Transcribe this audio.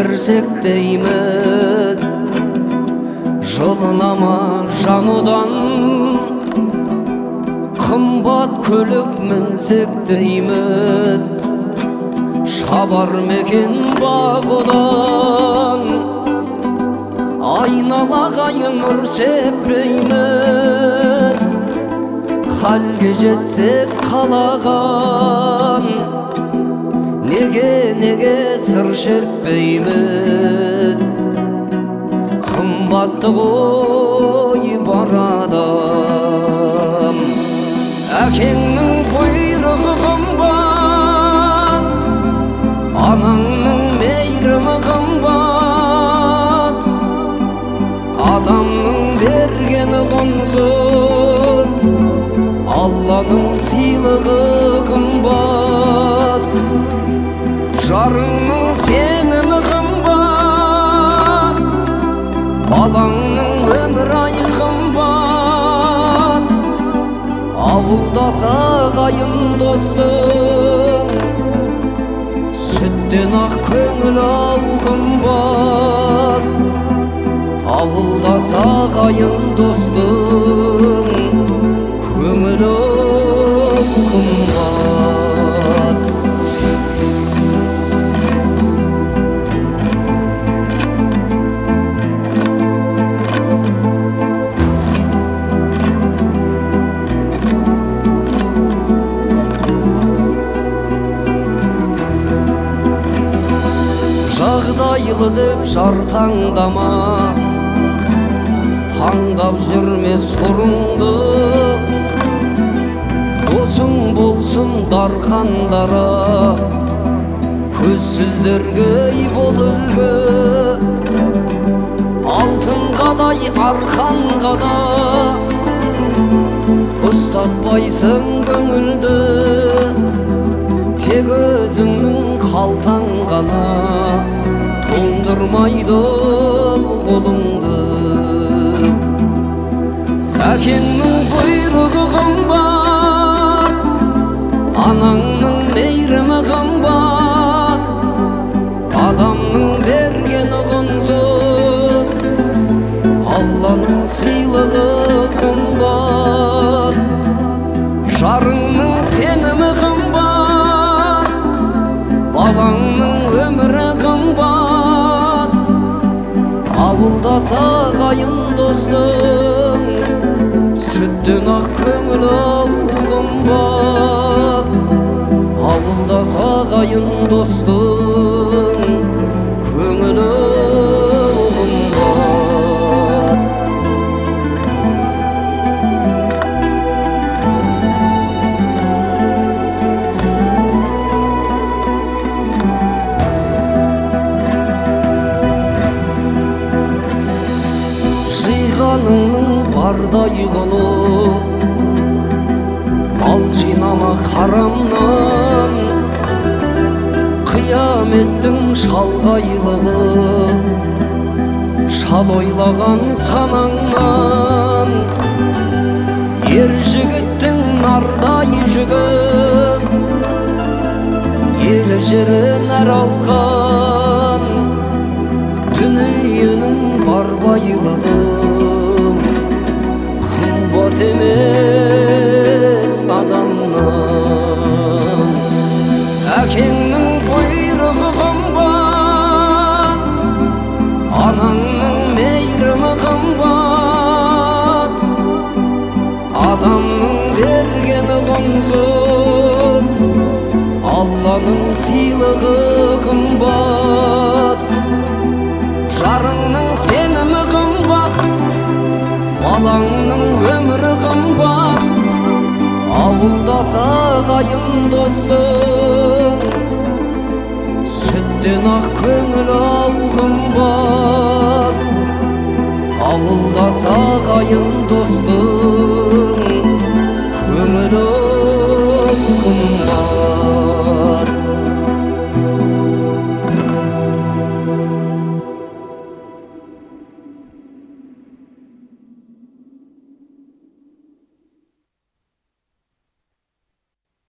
берсек дейміз, жылына ма жанудан қымбат көлік мінсек дейміз, шабар мекен бағудан айналағайын нұр сеппейміз, халге жетсек қалаған неге сыр шертпейміз, қымбатты ғой бар адам. Әкеңнің бұйрығы қымбат, анаңның мейірімі қымбат, адамның бергені құнсыз, Алланың сыйлығы қымбат. Жарыңның сенімі қымбат, балаңның өмір айы қымбат. Ауылдас ағайын достың, сүттен ақ көңіл ау қымбат. Ауылдас ағайын достың, көңіл ау қымбат. Жағдайлы деп жар таңдама, таңдап жүрме сұрыңды. Досың болсын дархандары, көзсіздерге бол үлгі. Алтынғадай арқанға да ұстатпайсың көңілді, тек өзіңнің қалтаң ғана тоңдырмайды қолыңды. Әкеңнің бұйрығы қымбат, анаңның мейірімі қымбат, адамның бергені құнсыз, Алланың сыйлығы қымбат. Жарыңның сенімі қымбат, балаңның өмірі қымбат. Ауылдас ағайын достың, сүттен ақ көңіл ау қымбат. Ауылдас ағайын достың, көңіл ау қымбат. Жиғаныңның бардай құны, мал жинама харамнан. Қияметтің шалғайлығы, шал ойлаған санаңнан. Ер жігіттің нардай жүгі, елі жерін әр алған. Дүниенің бар байлығы қымбат емес адамнан. Әкеңнің бұйрығы қымбат, анаңның мейірімі қымбат, адамның бергені құнсыз, Алланың сыйлығы қымбат. Жарыңның сенімі қымбат, балаңның өмірі қымбат. Ауылдас ағайын достың, сүттен ақ көңіл ау қымбат. Ауылдас ағайын достың, көңіл ау қымбат.